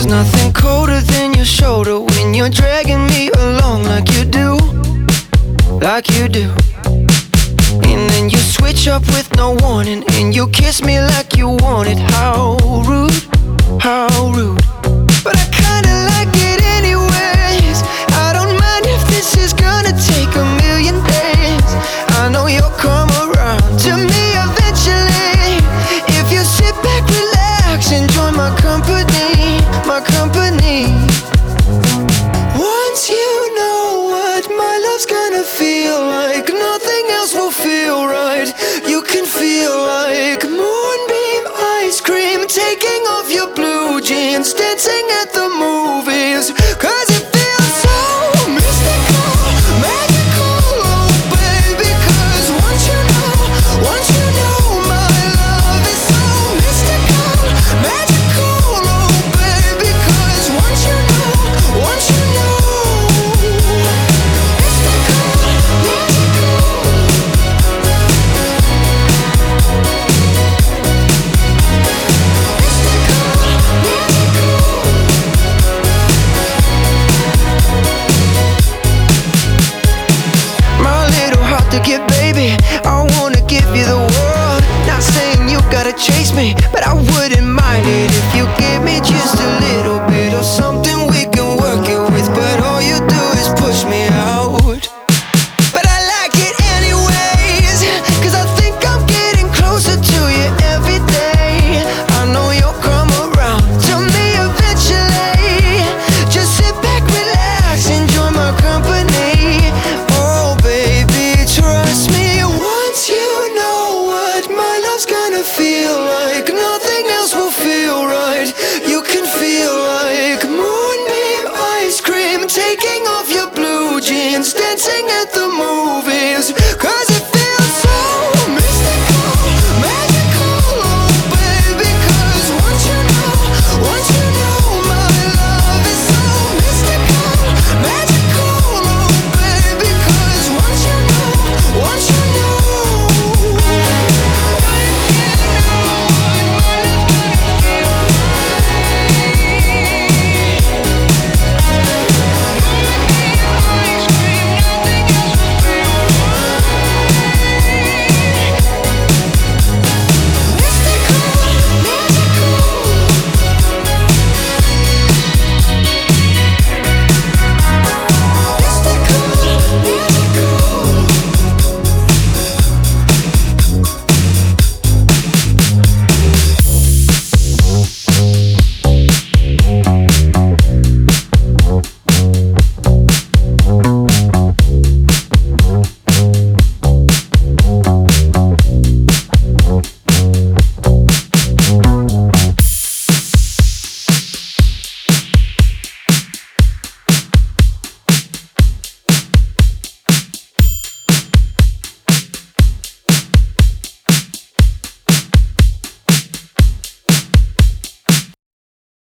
Nothing colder than your shoulder when you're dragging me along like you do, like you do. And then you switch up with no warning, and you kiss me like you want it. How rude, how rude. But I kinda like it anyways. I don't mind if this is gonna take a million days. I know you'll come around to me eventually. If you sit back, relax, enjoy my company, my company. Once you know what my love's gonna feel like, nothing else will feel right. You can feel like moonbeam ice cream taking